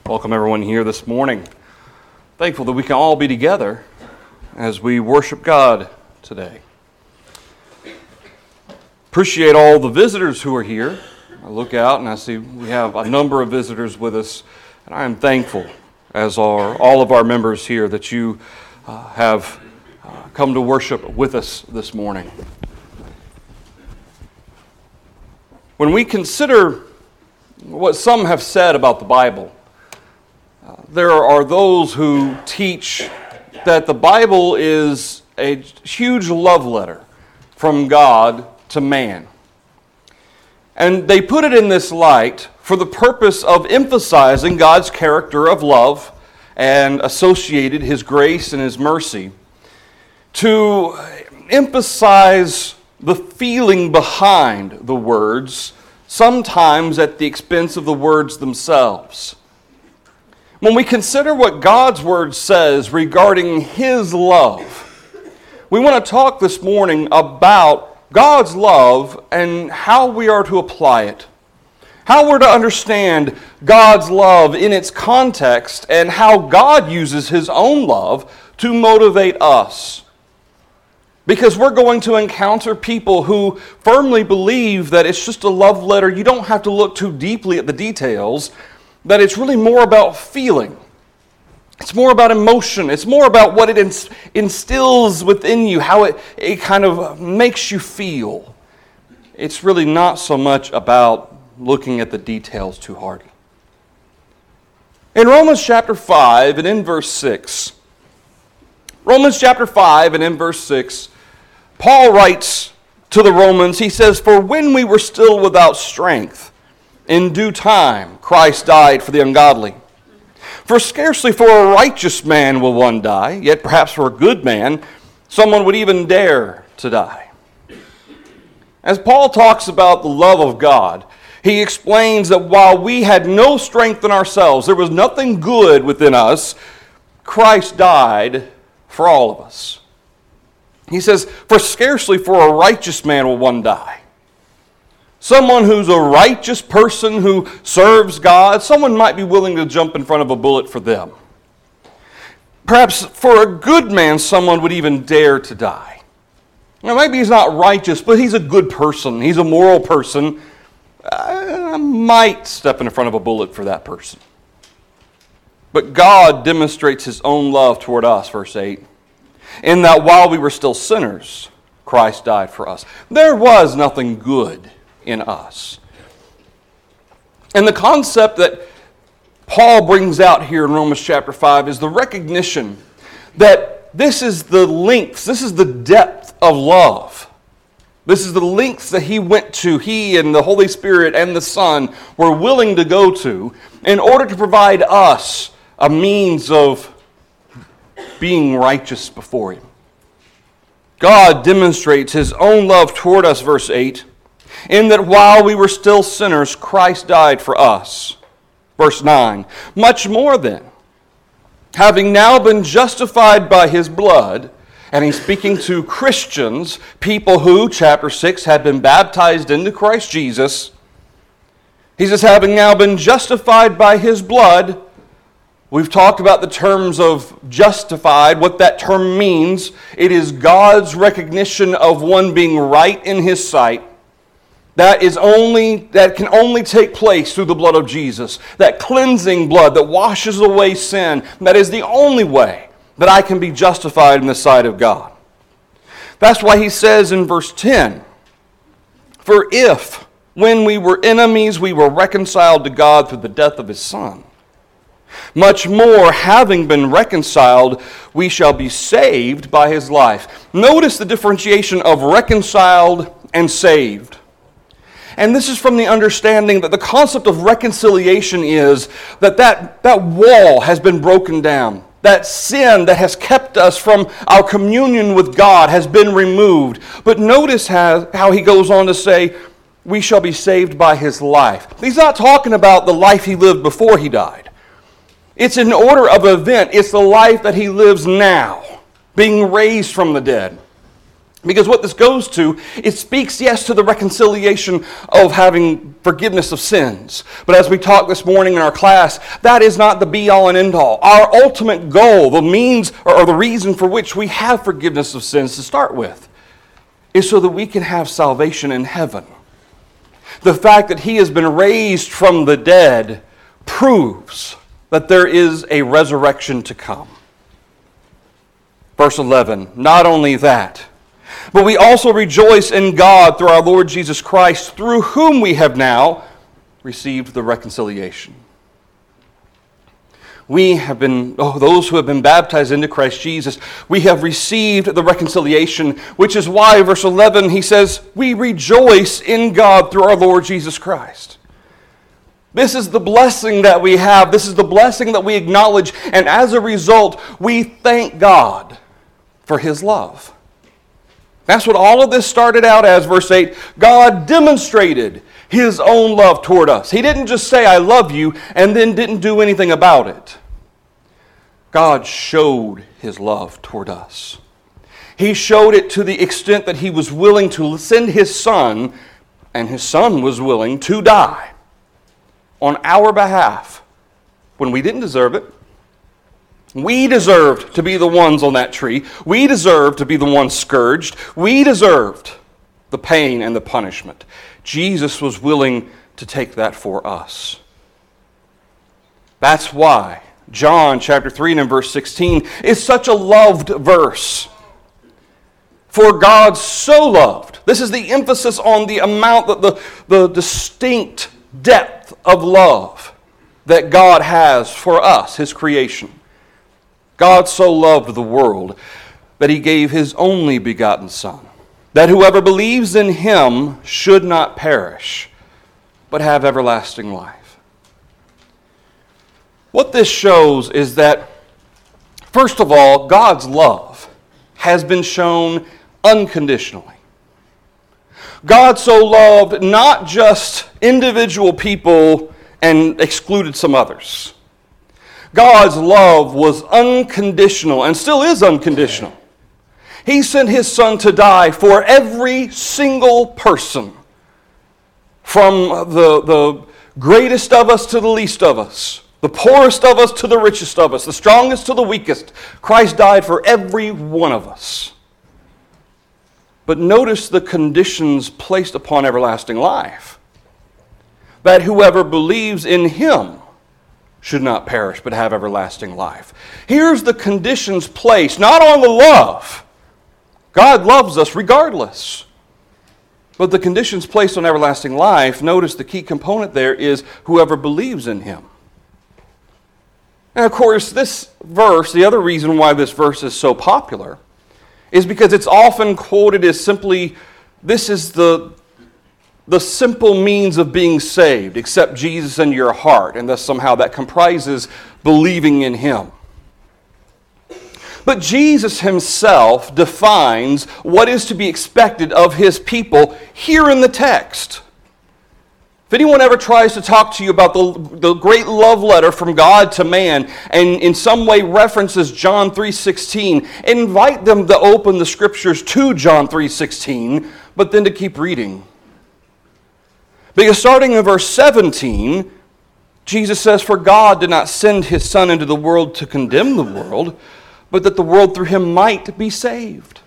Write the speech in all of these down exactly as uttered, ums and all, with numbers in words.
Welcome everyone here this morning. Thankful that we can all be together as we worship God today. Appreciate all the visitors who are here. I look out and I see we have a number of visitors with us, and I am thankful, as are all of our members here, that you uh, have uh, come to worship with us this morning. When we consider what some have said about the Bible, uh, there are those who teach that the Bible is a huge love letter from God to man. And they put it in this light for the purpose of emphasizing God's character of love and associated His grace and His mercy, to emphasize the feeling behind the words, sometimes at the expense of the words themselves. When we consider what God's Word says regarding His love, we want to talk this morning about God's love and how we are to apply it. How we're to understand God's love in its context and how God uses His own love to motivate us. Because we're going to encounter people who firmly believe that it's just a love letter. You don't have to look too deeply at the details. That it's really more about feeling. It's more about emotion. It's more about what it instills within you, how it, it kind of makes you feel. It's really not so much about looking at the details too hard. In Romans chapter five and in verse six, Romans chapter five and in verse six, Paul writes to the Romans, he says, "For when we were still without strength, in due time Christ died for the ungodly. For scarcely for a righteous man will one die, yet perhaps for a good man someone would even dare to die." As Paul talks about the love of God, he explains that while we had no strength in ourselves, there was nothing good within us, Christ died for all of us. He says, "For scarcely for a righteous man will one die." Someone who's a righteous person who serves God, someone might be willing to jump in front of a bullet for them. Perhaps for a good man, someone would even dare to die. Now, maybe he's not righteous, but he's a good person. He's a moral person. I might step in front of a bullet for that person. But God demonstrates His own love toward us, verse eight, in that while we were still sinners, Christ died for us. There was nothing good in us. And the concept that Paul brings out here in Romans chapter five is the recognition that this is the lengths, this is the depth of love. This is the lengths that he went to, he and the Holy Spirit and the Son were willing to go to in order to provide us a means of being righteous before Him. God demonstrates His own love toward us, verse eight, in that while we were still sinners, Christ died for us. Verse nine, "Much more then, having now been justified by His blood," and he's speaking to Christians, people who, chapter six, had been baptized into Christ Jesus. He says, having now been justified by His blood. We've talked about the terms of justified, what that term means. It is God's recognition of one being right in His sight. That is only that can only take place through the blood of Jesus. That cleansing blood that washes away sin. That is the only way that I can be justified in the sight of God. That's why he says in verse ten, "For if, when we were enemies, we were reconciled to God through the death of His Son, much more, having been reconciled, we shall be saved by His life." Notice the differentiation of reconciled and saved. And this is from the understanding that the concept of reconciliation is that that, that wall has been broken down. That sin that has kept us from our communion with God has been removed. But notice how, how he goes on to say, we shall be saved by His life. He's not talking about the life He lived before He died. It's an order of event. It's the life that He lives now, being raised from the dead. Because what this goes to, it speaks, yes, to the reconciliation of having forgiveness of sins. But as we talked this morning in our class, that is not the be-all and end-all. Our ultimate goal, the means or the reason for which we have forgiveness of sins to start with, is so that we can have salvation in heaven. The fact that he has been raised from the dead proves that there is a resurrection to come. Verse eleven, not only that, but we also rejoice in God through our Lord Jesus Christ, through whom we have now received the reconciliation. We have been, oh, those who have been baptized into Christ Jesus, we have received the reconciliation, which is why, verse eleven, he says, we rejoice in God through our Lord Jesus Christ. This is the blessing that we have. This is the blessing that we acknowledge. And as a result, we thank God for his love. That's what all of this started out as, verse eight. God demonstrated his own love toward us. He didn't just say, I love you, and then didn't do anything about it. God showed his love toward us. He showed it to the extent that he was willing to send his son, and his son was willing to die on our behalf when we didn't deserve it. We deserved to be the ones on that tree. We deserved to be the ones scourged. We deserved the pain and the punishment. Jesus was willing to take that for us. That's why John chapter three and verse sixteen is such a loved verse. For God so loved. This is the emphasis on the amount, that the, the distinct depth of love that God has for us, his creation. God so loved the world that he gave his only begotten Son, that whoever believes in him should not perish, but have everlasting life. What this shows is that, first of all, God's love has been shown unconditionally. God so loved not just individual people and excluded some others. God's love was unconditional and still is unconditional. He sent his son to die for every single person, from the, the greatest of us to the least of us, the poorest of us to the richest of us, the strongest to the weakest. Christ died for every one of us. But notice the conditions placed upon everlasting life. That whoever believes in him should not perish, but have everlasting life. Here's the conditions placed, not on the love. God loves us regardless. But the conditions placed on everlasting life, notice the key component there is whoever believes in him. And of course, this verse, the other reason why this verse is so popular, is because it's often quoted as simply, this is the the simple means of being saved, accept Jesus in your heart, and thus somehow that comprises believing in him. But Jesus himself defines what is to be expected of his people here in the text. If anyone ever tries to talk to you about the, the great love letter from God to man and in some way references John three sixteen, invite them to open the scriptures to John three sixteen, but then to keep reading. Because starting in verse seventeen, Jesus says, for God did not send his Son into the world to condemn the world, but that the world through him might be saved.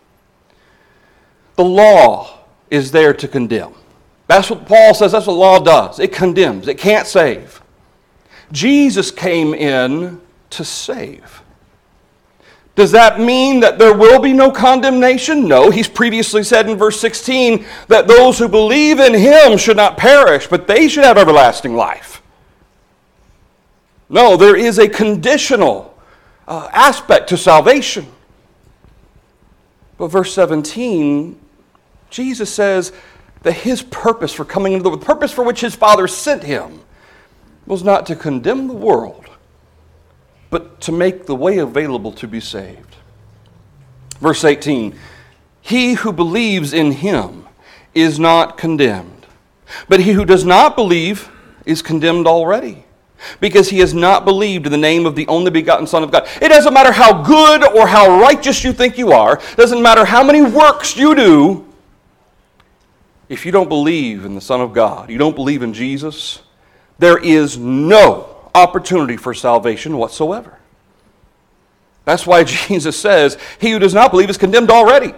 The law is there to condemn. That's what Paul says, that's what law does. It condemns, it can't save. Jesus came in to save. Does that mean that there will be no condemnation? No. He's previously said in verse sixteen that those who believe in him should not perish, but they should have everlasting life. No, there is a conditional uh, aspect to salvation. But verse seventeen, Jesus says that his purpose for coming into the world, the purpose for which his Father sent him, was not to condemn the world, but to make the way available to be saved. Verse eighteen, he who believes in him is not condemned, but he who does not believe is condemned already, because he has not believed in the name of the only begotten Son of God. It doesn't matter how good or how righteous you think you are. It doesn't matter how many works you do. If you don't believe in the Son of God, you don't believe in Jesus, there is no opportunity for salvation whatsoever. That's why Jesus says, he who does not believe is condemned already.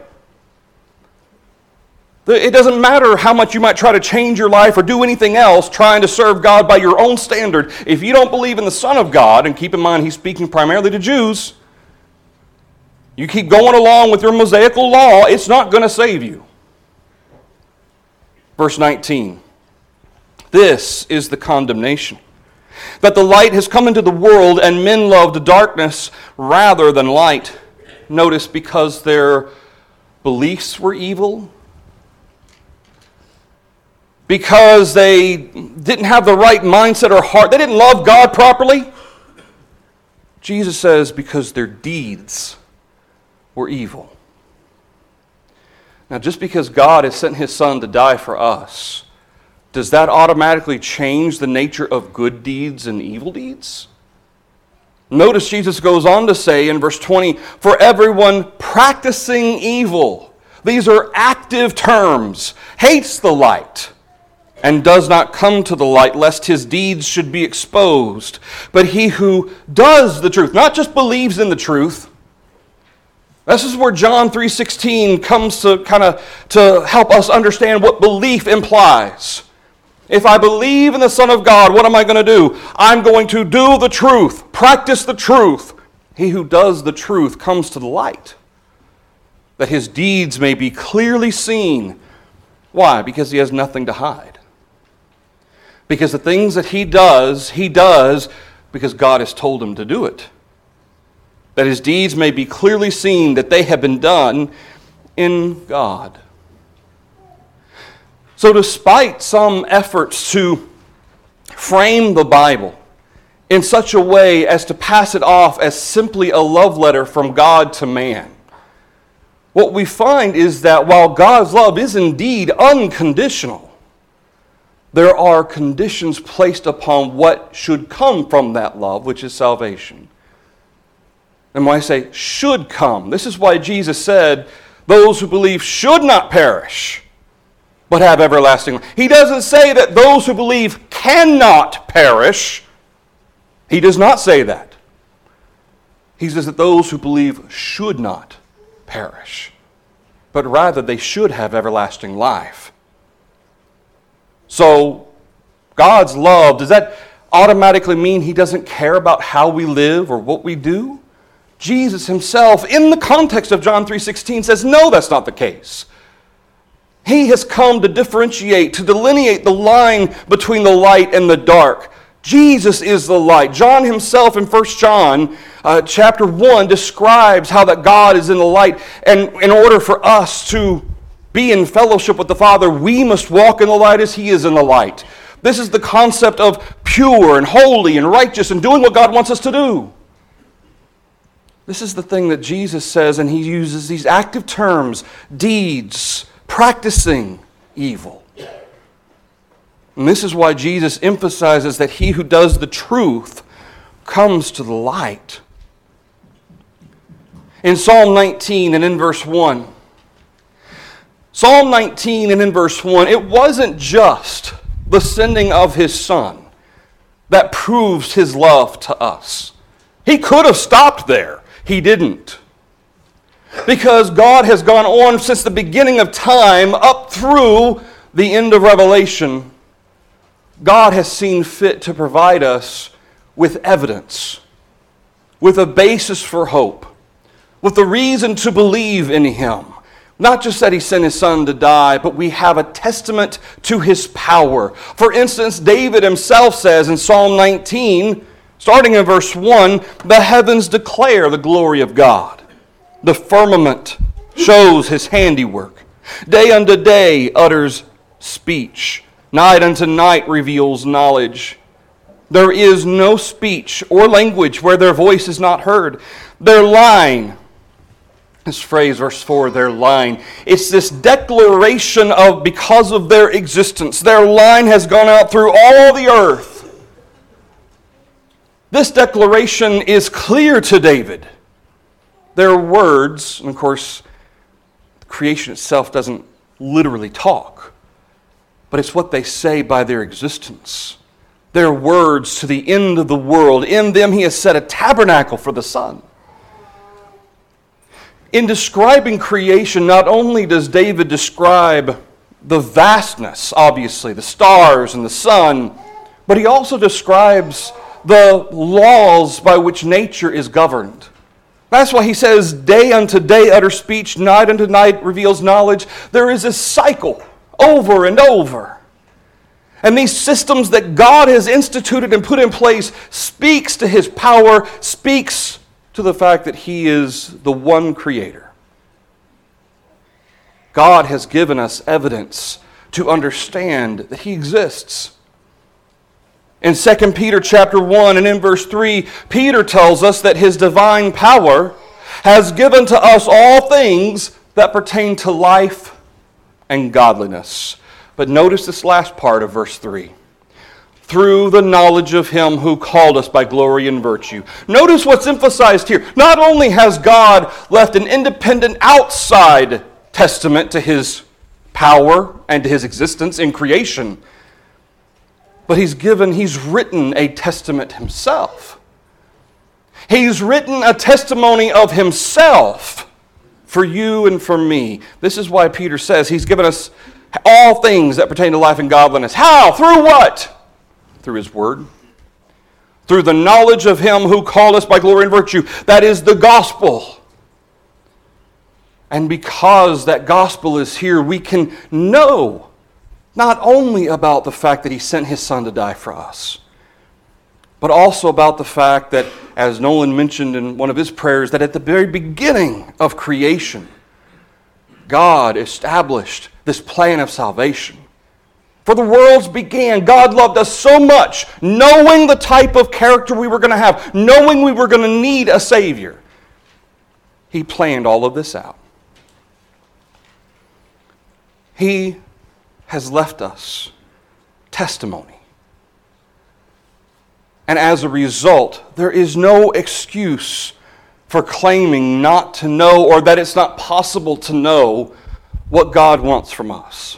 It doesn't matter how much you might try to change your life or do anything else trying to serve God by your own standard. If you don't believe in the Son of God, and keep in mind he's speaking primarily to Jews, you keep going along with your Mosaical law, it's not going to save you. Verse nineteen, this is the condemnation, that the light has come into the world and men loved darkness rather than light. Notice, because their beliefs were evil, because they didn't have the right mindset or heart, they didn't love God properly. Jesus says because their deeds were evil. Now, just because God has sent his Son to die for us, does that automatically change the nature of good deeds and evil deeds? Notice Jesus goes on to say in verse twenty, for everyone practicing evil, these are active terms, hates the light, and does not come to the light, lest his deeds should be exposed. But he who does the truth, not just believes in the truth. This is where John three sixteen comes to kind of to help us understand what belief implies. If I believe in the Son of God, what am I going to do? I'm going to do the truth, practice the truth. He who does the truth comes to the light, that his deeds may be clearly seen. Why? Because he has nothing to hide. Because the things that he does, he does because God has told him to do it. That his deeds may be clearly seen, that they have been done in God. So despite some efforts to frame the Bible in such a way as to pass it off as simply a love letter from God to man, what we find is that while God's love is indeed unconditional, there are conditions placed upon what should come from that love, which is salvation. And when I say should come, this is why Jesus said, those who believe should not perish, but have everlasting life. He doesn't say that those who believe cannot perish. He does not say that. He says that those who believe should not perish, but rather they should have everlasting life. So, God's love, does that automatically mean he doesn't care about how we live or what we do? Jesus himself, in the context of John three sixteen, says, no, that's not the case. He has come to differentiate, to delineate the line between the light and the dark. Jesus is the light. John himself in First John uh, chapter one describes how that God is in the light. And in order for us to be in fellowship with the Father, we must walk in the light as he is in the light. This is the concept of pure and holy and righteous and doing what God wants us to do. This is the thing that Jesus says, and he uses these active terms, deeds, practicing evil. And this is why Jesus emphasizes that he who does the truth comes to the light. In Psalm nineteen and in verse one, Psalm nineteen and in verse one, it wasn't just the sending of his Son that proves his love to us. He could have stopped there. He didn't. Because God has gone on since the beginning of time up through the end of Revelation. God has seen fit to provide us with evidence, with a basis for hope, with a reason to believe in him. Not just that he sent his Son to die, but we have a testament to his power. For instance, David himself says in Psalm nineteen, starting in verse one, the heavens declare the glory of God. The firmament shows his handiwork. Day unto day utters speech. Night unto night reveals knowledge. There is no speech or language where their voice is not heard. Their line, this phrase, verse four, their line, it's this declaration of because of their existence. Their line has gone out through all the earth. This declaration is clear to David. Their words, and of course, creation itself doesn't literally talk, but it's what they say by their existence. Their words to the end of the world. In them he has set a tabernacle for the sun. In describing creation, not only does David describe the vastness, obviously, the stars and the sun, but he also describes the laws by which nature is governed. That's why he says, day unto day utter speech, night unto night reveals knowledge. There is a cycle over and over. And these systems that God has instituted and put in place speaks to his power, speaks to the fact that he is the one creator. God has given us evidence to understand that he exists. In Second Peter chapter one and in verse three, Peter tells us that his divine power has given to us all things that pertain to life and godliness. But notice this last part of verse three. Through the knowledge of him who called us by glory and virtue. Notice what's emphasized here. Not only has God left an independent outside testament to his power and to his existence in creation, but he's given, he's written a testament himself. He's written a testimony of himself for you and for me. This is why Peter says he's given us all things that pertain to life and godliness. How? Through what? Through his word. Through the knowledge of him who called us by glory and virtue. That is the gospel. And because that gospel is here, we can know not only about the fact that he sent his son to die for us, but also about the fact that, as Nolan mentioned in one of his prayers, that at the very beginning of creation, God established this plan of salvation. For the worlds began, God loved us so much, knowing the type of character we were going to have, knowing we were going to need a Savior. He planned all of this out. He has left us testimony. And as a result, there is no excuse for claiming not to know or that it's not possible to know what God wants from us.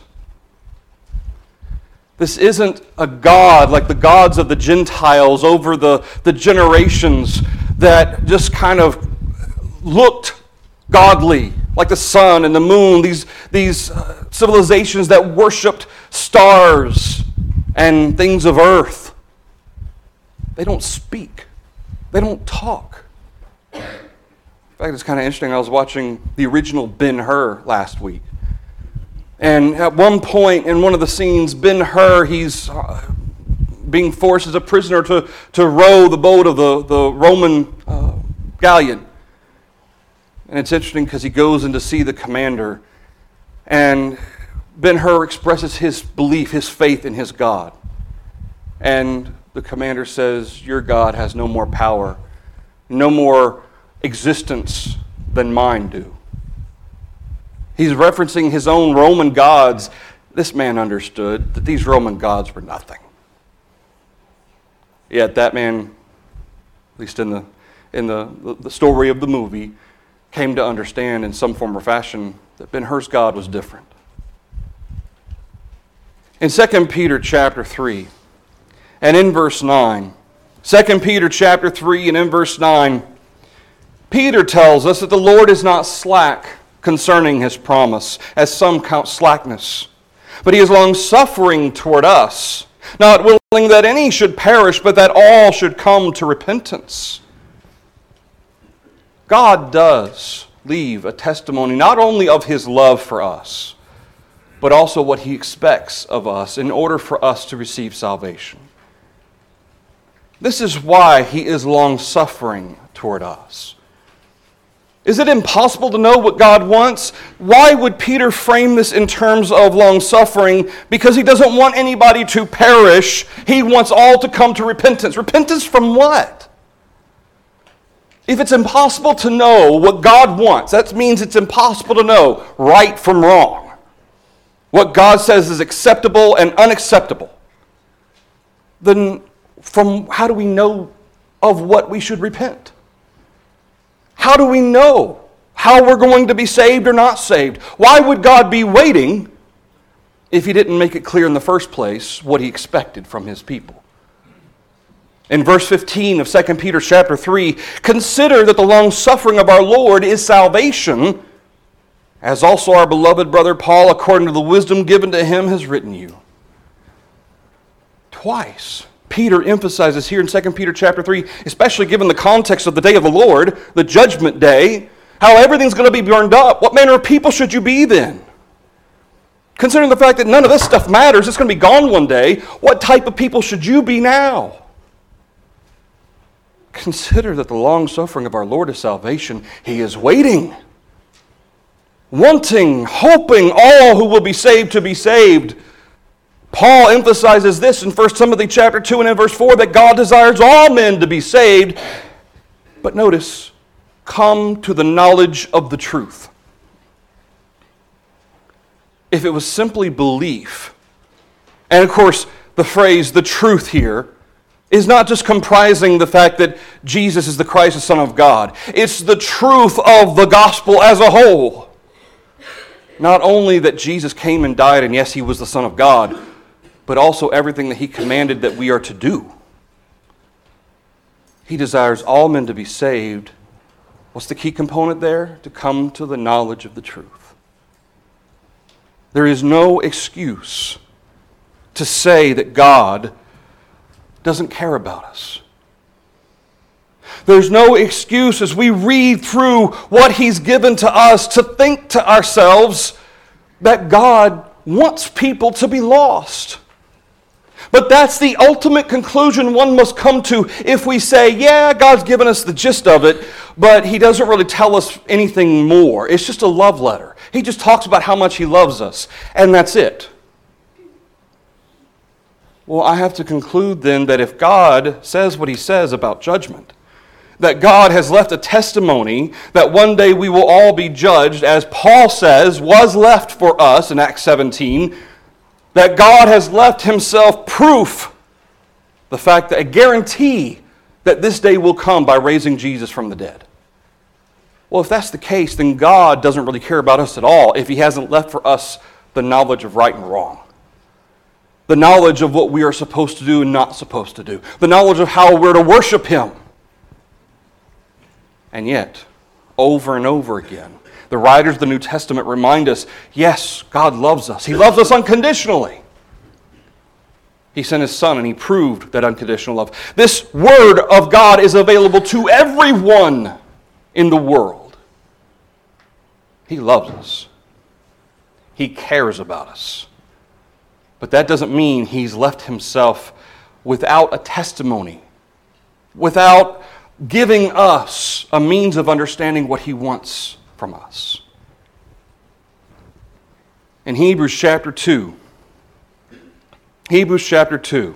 This isn't a God like the gods of the Gentiles over the, the generations that just kind of looked godly, like the sun and the moon, these, these uh, civilizations that worshipped stars and things of earth. They don't speak. They don't talk. In fact, it's kind of interesting. I was watching the original Ben-Hur last week. And at one point in one of the scenes, Ben-Hur, he's uh, being forced as a prisoner to, to row the boat of the, the Roman uh, galleon. And it's interesting because he goes in to see the commander, and Ben-Hur expresses his belief, his faith in his God. And the commander says, your God has no more power, no more existence than mine do. He's referencing his own Roman gods. This man understood that these Roman gods were nothing. Yet that man, at least in the, in the, the story of the movie, came to understand in some form or fashion that Ben-Hur's God was different. In Second Peter chapter three and in verse nine, Second Peter chapter three and in verse nine, Peter tells us that the Lord is not slack concerning his promise, as some count slackness, but he is long-suffering toward us, not willing that any should perish, but that all should come to repentance. God does leave a testimony not only of his love for us, but also what he expects of us in order for us to receive salvation. This is why he is long-suffering toward us. Is it impossible to know what God wants? Why would Peter frame this in terms of long-suffering? Because he doesn't want anybody to perish. He wants all to come to repentance. Repentance from what? If it's impossible to know what God wants, that means it's impossible to know right from wrong. What God says is acceptable and unacceptable. Then from how do we know of what we should repent? How do we know how we're going to be saved or not saved? Why would God be waiting if He didn't make it clear in the first place what He expected from His people? In verse fifteen of Second Peter chapter three, consider that the long suffering of our Lord is salvation, as also our beloved brother Paul, according to the wisdom given to him, has written you. Twice, Peter emphasizes here in Second Peter chapter three, especially given the context of the day of the Lord, the judgment day, how everything's going to be burned up. What manner of people should you be then? Considering the fact that none of this stuff matters, it's going to be gone one day, what type of people should you be now? Consider that the long suffering of our Lord is salvation. He is waiting, wanting, hoping all who will be saved to be saved. Paul emphasizes this in First Timothy chapter two and in verse four, that God desires all men to be saved. But notice, come to the knowledge of the truth. If it was simply belief, and of course the phrase the truth here is not just comprising the fact that Jesus is the Christ, the Son of God. It's the truth of the gospel as a whole. Not only that Jesus came and died, and yes, He was the Son of God, but also everything that He commanded that we are to do. He desires all men to be saved. What's the key component there? To come to the knowledge of the truth. There is no excuse to say that God doesn't care about us. There's no excuse as we read through what He's given to us to think to ourselves that God wants people to be lost. But that's the ultimate conclusion one must come to if we say, yeah, God's given us the gist of it, but He doesn't really tell us anything more. It's just a love letter. He just talks about how much He loves us, and that's it. Well, I have to conclude then that if God says what He says about judgment, that God has left a testimony that one day we will all be judged, as Paul says was left for us in Acts seventeen, that God has left Himself proof, the fact that a guarantee that this day will come by raising Jesus from the dead. Well, if that's the case, then God doesn't really care about us at all if He hasn't left for us the knowledge of right and wrong. The knowledge of what we are supposed to do and not supposed to do. The knowledge of how we're to worship Him. And yet, over and over again, the writers of the New Testament remind us, yes, God loves us. He loves us unconditionally. He sent His Son and He proved that unconditional love. This Word of God is available to everyone in the world. He loves us. He cares about us. But that doesn't mean He's left Himself without a testimony, without giving us a means of understanding what He wants from us. In Hebrews chapter two, Hebrews chapter two,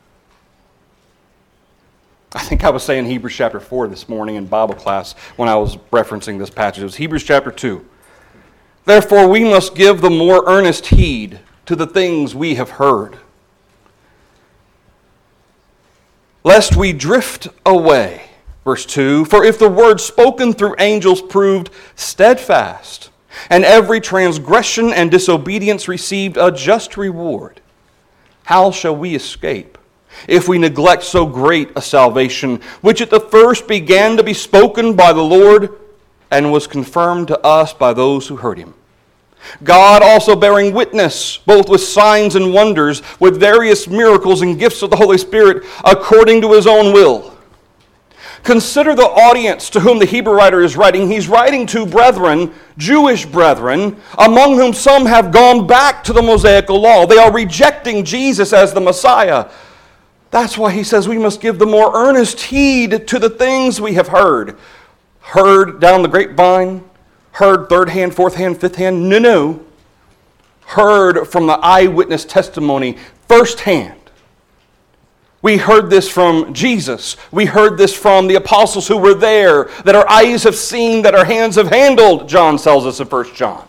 I think I was saying Hebrews chapter four this morning in Bible class when I was referencing this passage. It was Hebrews chapter two. Therefore we must give the more earnest heed to the things we have heard, lest we drift away. Verse two, for if the word spoken through angels proved steadfast, and every transgression and disobedience received a just reward, how shall we escape if we neglect so great a salvation, which at the first began to be spoken by the Lord, and was confirmed to us by those who heard Him? God also bearing witness, both with signs and wonders, with various miracles and gifts of the Holy Spirit, according to His own will. Consider the audience to whom the Hebrew writer is writing. He's writing to brethren, Jewish brethren, among whom some have gone back to the Mosaical law. They are rejecting Jesus as the Messiah. That's why he says we must give the more earnest heed to the things we have heard. Heard down the grapevine, heard third hand, fourth hand, fifth hand. No, no. Heard from the eyewitness testimony firsthand. We heard this from Jesus. We heard this from the apostles who were there, that our eyes have seen, that our hands have handled, John tells us in First John.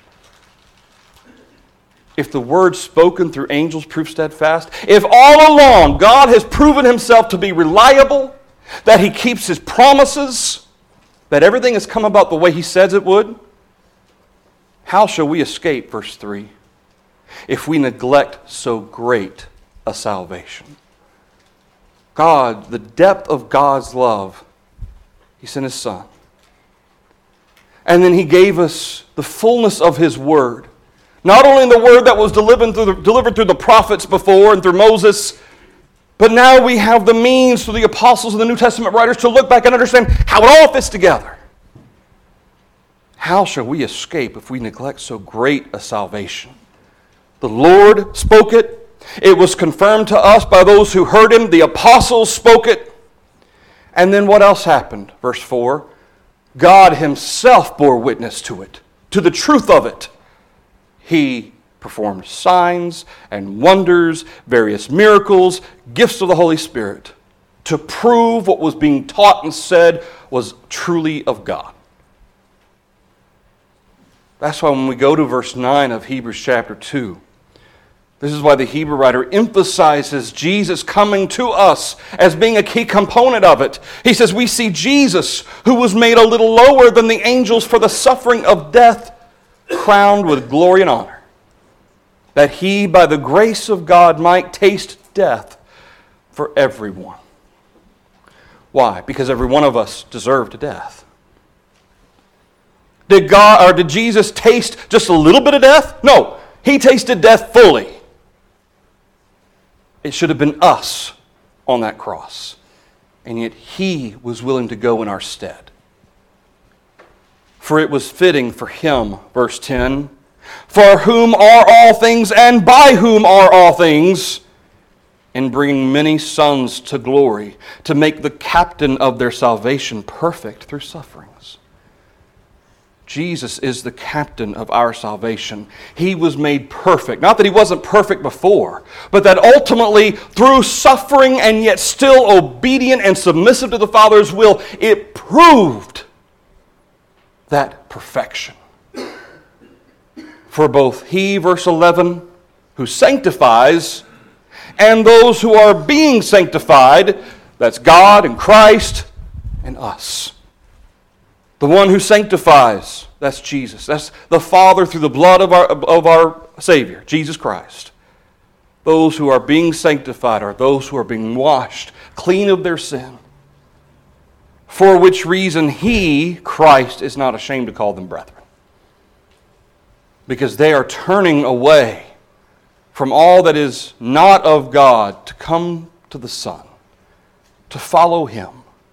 If the word spoken through angels proved steadfast, if all along God has proven Himself to be reliable that He keeps His promises, that everything has come about the way He says it would, how shall we escape, verse three, if we neglect so great a salvation? God, the depth of God's love, He sent His Son. And then He gave us the fullness of His Word. Not only in the Word that was delivered through the, delivered through the prophets before and through Moses, but now we have the means through the apostles and the New Testament writers to look back and understand how it all fits together. How shall we escape if we neglect so great a salvation? The Lord spoke it. It was confirmed to us by those who heard Him. The apostles spoke it. And then what else happened? Verse four. God Himself bore witness to it, to the truth of it. He performed signs and wonders, various miracles, gifts of the Holy Spirit, to prove what was being taught and said was truly of God. That's why when we go to verse nine of Hebrews chapter two, this is why the Hebrew writer emphasizes Jesus coming to us as being a key component of it. He says, we see Jesus, who was made a little lower than the angels for the suffering of death, crowned with glory and honor, that He, by the grace of God, might taste death for everyone. Why? Because every one of us deserved death. Did God, or did Jesus taste just a little bit of death? No, He tasted death fully. It should have been us on that cross. And yet He was willing to go in our stead. For it was fitting for Him, verse ten, for whom are all things and by whom are all things, in bringing many sons to glory, to make the captain of their salvation perfect through sufferings. Jesus is the captain of our salvation. He was made perfect. Not that He wasn't perfect before, but that ultimately through suffering and yet still obedient and submissive to the Father's will, it proved that perfection. For both He, verse eleven, who sanctifies, and those who are being sanctified, that's God and Christ and us. The one who sanctifies, that's Jesus. That's the Father through the blood of our, of our Savior, Jesus Christ. Those who are being sanctified are those who are being washed clean of their sin. For which reason He, Christ, is not ashamed to call them brethren. Because they are turning away from all that is not of God to come to the Son, to follow Him.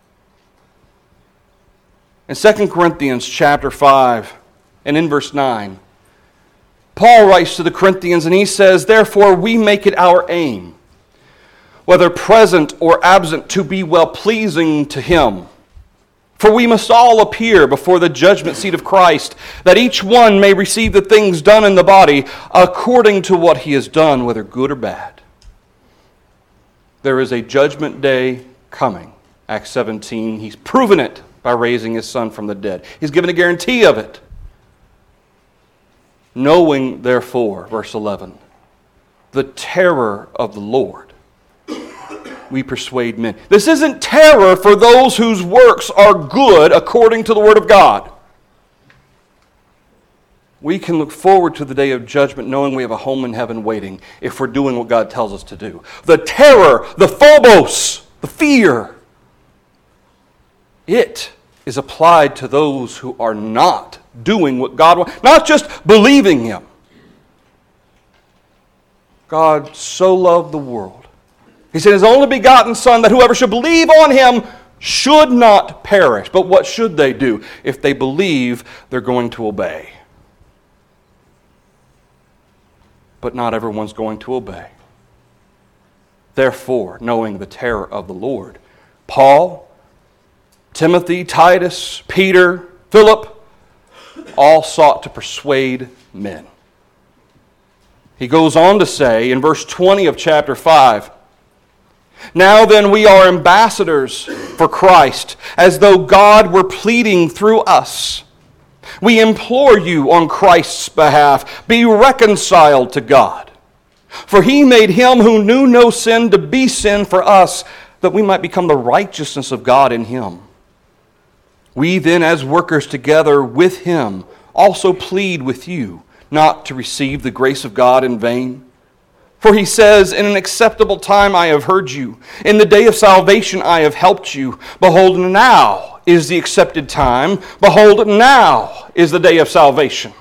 In Second Corinthians chapter five and in verse nine, Paul writes to the Corinthians and he says, therefore we make it our aim, whether present or absent, to be well-pleasing to Him. For we must all appear before the judgment seat of Christ, that each one may receive the things done in the body according to what he has done, whether good or bad. There is a judgment day coming. Acts seventeen, He's proven it by raising His Son from the dead. He's given a guarantee of it. Knowing, therefore, verse eleven, the terror of the Lord, we persuade men. This isn't terror for those whose works are good according to the Word of God. We can look forward to the day of judgment knowing we have a home in heaven waiting if we're doing what God tells us to do. The terror, the phobos, the fear, it is applied to those who are not doing what God wants, not just believing Him. God so loved the world. He sent His only begotten Son, that whoever should believe on Him should not perish. But what should they do? If they believe, they're going to obey. But not everyone's going to obey. Therefore, knowing the terror of the Lord, Paul, Timothy, Titus, Peter, Philip, all sought to persuade men. He goes on to say in verse twenty of chapter five, now then we are ambassadors for Christ, as though God were pleading through us. We implore you on Christ's behalf, be reconciled to God. For He made Him who knew no sin to be sin for us, that we might become the righteousness of God in him. We then, as workers together with him, also plead with you not to receive the grace of God in vain. For he says, in an acceptable time I have heard you. In the day of salvation I have helped you. Behold, now is the accepted time. Behold, now is the day of salvation.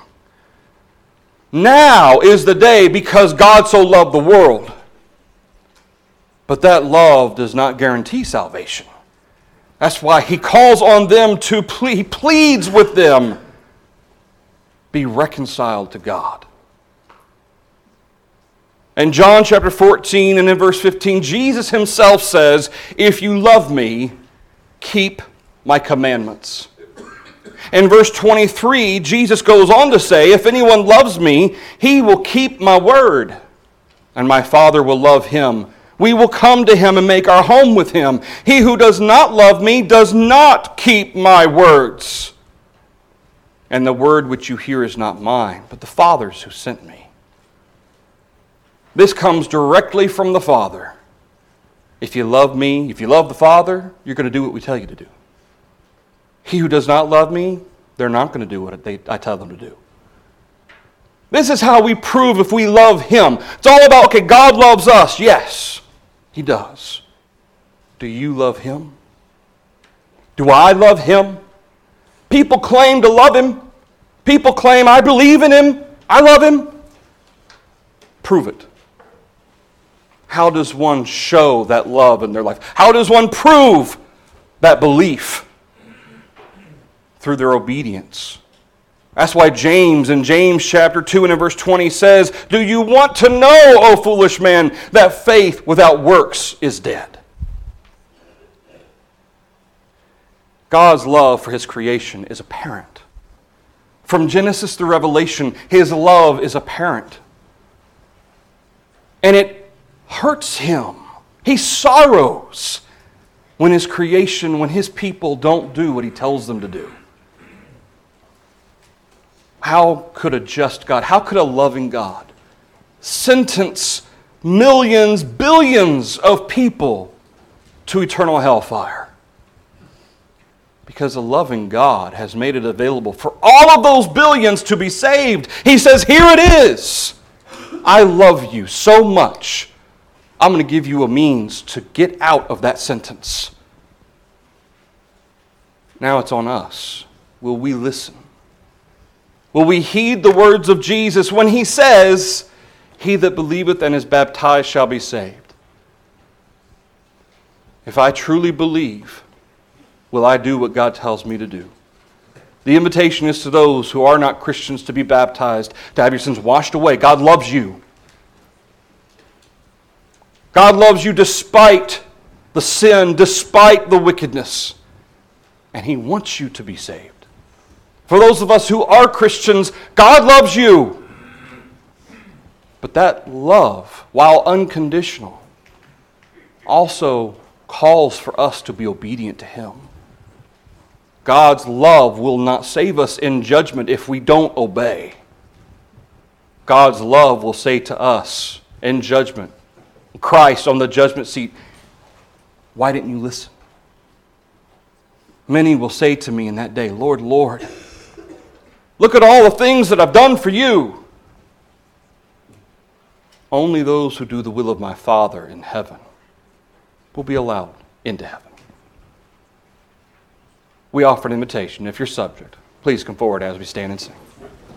Now is the day because God so loved the world. But that love does not guarantee salvation. That's why he calls on them to plead, he pleads with them, be reconciled to God. In John chapter fourteen and in verse fifteen, Jesus himself says, if you love me, keep my commandments. In verse twenty-three, Jesus goes on to say, if anyone loves me, he will keep my word, and my Father will love him. We will come to him and make our home with him. He who does not love me does not keep my words. And the word which you hear is not mine, but the Father's who sent me. This comes directly from the Father. If you love me, if you love the Father, you're going to do what we tell you to do. He who does not love me, they're not going to do what they, I tell them to do. This is how we prove if we love him. It's all about, okay, God loves us. Yes, he does. Do you love him? Do I love him? People claim to love him. People claim, I believe in him. I love him. Prove it. How does one show that love in their life? How does one prove that belief? Through their obedience. That's why James in James chapter two and in verse twenty says, do you want to know, O foolish man, that faith without works is dead? God's love for his creation is apparent. From Genesis to Revelation, his love is apparent. And it hurts him. He sorrows when his creation, when his people don't do what he tells them to do. How could a just God, how could a loving God sentence millions, billions of people to eternal hellfire? Because a loving God has made it available for all of those billions to be saved. He says, here it is. I love you so much, I'm going to give you a means to get out of that sentence. Now it's on us. Will we listen? Will we heed the words of Jesus when he says, he that believeth and is baptized shall be saved? If I truly believe, will I do what God tells me to do? The invitation is to those who are not Christians to be baptized, to have your sins washed away. God loves you. God loves you despite the sin, despite the wickedness. And he wants you to be saved. For those of us who are Christians, God loves you. But that love, while unconditional, also calls for us to be obedient to him. God's love will not save us in judgment if we don't obey. God's love will say to us in judgment, Christ on the judgment seat, why didn't you listen? Many will say to me in that day, Lord, Lord, look at all the things that I've done for you. Only those who do the will of my Father in heaven will be allowed into heaven. We offer an invitation. If you're subject, please come forward as we stand and sing.